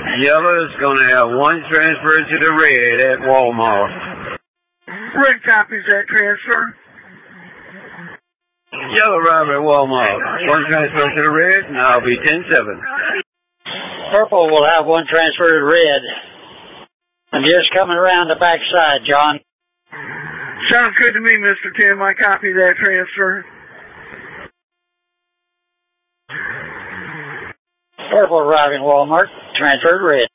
Yellow is going to have one transfer to the red at Walmart. Red copies that transfer. Yellow arriving at Walmart. One transfer to the red, and I'll be 10-7. Purple will have one transfer to red. I'm just coming around the backside, John. Sounds good to me, Mr. Tim. I copy that transfer. Purple arriving Walmart, transferred red.